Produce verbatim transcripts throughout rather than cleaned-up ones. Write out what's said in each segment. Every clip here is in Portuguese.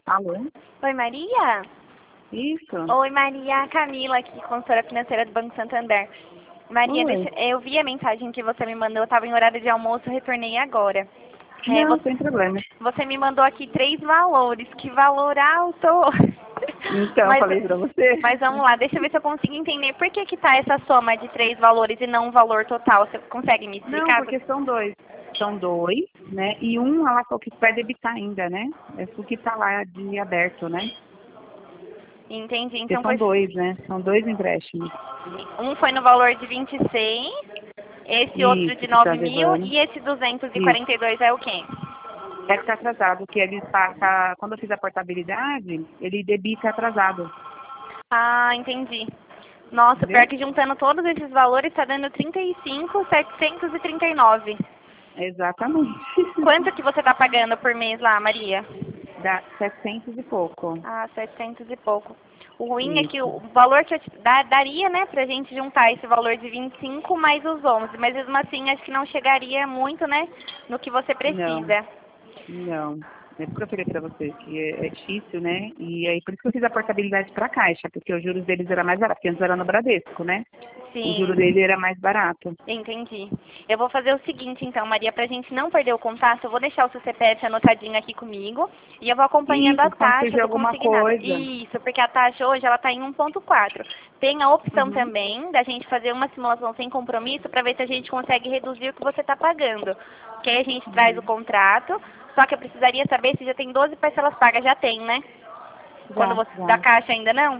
Alô? Oi, Maria? Isso? Oi, Maria. Camila aqui, consultora financeira do Banco Santander. Maria, Oi. deixa, eu vi a mensagem que você me mandou, eu estava em horário de almoço, retornei agora. É, Não, você, sem problema. você me mandou aqui três valores, que valor alto! Então, eu mas, falei pra você. mas vamos lá, deixa eu ver se eu consigo entender por que que tá essa soma de três valores e não um valor total. Você consegue me Não, explicar? porque são dois. São dois, né? E um, ela falou que vai debitar ainda, né? É o que tá lá de aberto, né? Entendi, Porque então são foi... dois, né? São dois empréstimos. Um foi no valor de vinte e seis, esse outro de Isso, que tá nove mil levando. e esse duzentos e Isso. quarenta e dois é o quê? É que tá atrasado, que ele tá, tá- quando eu fiz a portabilidade, ele debita atrasado. Ah, entendi. Nossa, pior Entendeu? que juntando todos esses valores está dando trinta e cinco mil setecentos e trinta e nove. Exatamente. Quanto que você está pagando por mês lá, Maria? Dá setecentos e pouco. Ah, setecentos e pouco. O ruim é que Isso. o valor que eu te dá, daria, né, pra gente juntar esse valor de vinte e cinco mais os onze, mas mesmo assim acho que não chegaria muito, né, no que você Não, precisa. não. É por que eu falei pra você que é, é difícil, né? E aí por isso que eu fiz a portabilidade pra Caixa, porque os juros deles era mais barato, porque antes era no Bradesco, né? O juro Sim. dele era mais barato. Entendi. Eu vou fazer o seguinte, então, Maria, para a gente não perder o contato, eu vou deixar o seu C P F anotadinho aqui comigo e eu vou acompanhando a Isso, quando taxa surgir do alguma consignado. coisa. Isso, porque a taxa hoje ela está em um ponto quatro. Tem a opção Uhum. também da gente fazer uma simulação sem compromisso para ver se a gente consegue reduzir o que você está pagando. Que aí a gente traz o Uhum. contrato, só que eu precisaria saber se já tem doze parcelas pagas. Já tem, né? Quando Já, você, da já. Caixa ainda não?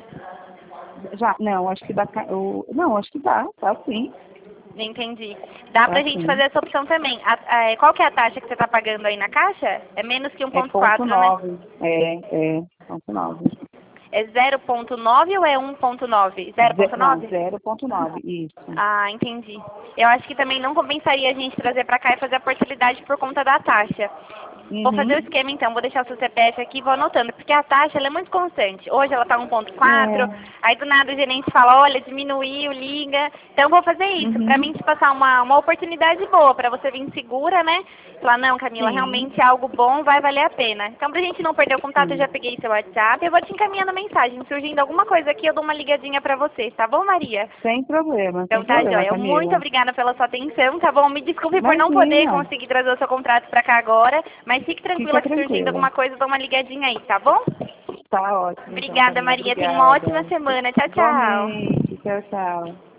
Já, não, acho que dá. ca- o- Não, acho que dá, tá sim. Entendi. Dá pra Tá gente sim. fazer essa opção também. A- a- qual que é a taxa que você está pagando aí na Caixa? É menos que É ponto um ponto quatro, né? nove. É, é, ponto nove. É zero ponto nove ou é um ponto nove? Ze- Não, zero ponto nove? zero ponto nove, isso. Ah, entendi. Eu acho que também não compensaria a gente trazer pra cá e fazer a portabilidade por conta da taxa. Vou fazer o Uhum. esquema então, vou deixar o seu C P F aqui e vou anotando, porque a taxa ela é muito constante. Hoje ela está um ponto quatro, É. aí do nada o gerente fala, olha, diminuiu, liga. Então vou fazer isso, pra Uhum. mim te passar uma, uma oportunidade boa, pra você vir segura, né? Falar, não, Camila, Sim, realmente é algo bom, vai valer a pena. Então pra gente não perder o contato, eu sim. já peguei seu WhatsApp, eu vou te encaminhando mensagem. Surgindo alguma coisa aqui, eu dou uma ligadinha pra vocês, tá bom, Maria? Sem problema, Então sem tá, problema, joia. Muito Camila. obrigada pela sua atenção, tá bom? Me desculpe por não poder Imagina. conseguir trazer o seu contrato pra cá agora, mas fique Fica tranquila que surgindo tranquila. alguma coisa, eu dou uma ligadinha aí, tá bom? Tá ótimo, então, Obrigada, Camila. Maria. Tenha uma ótima Obrigada. semana. Tchau, tchau. Igualmente. Tchau, tchau.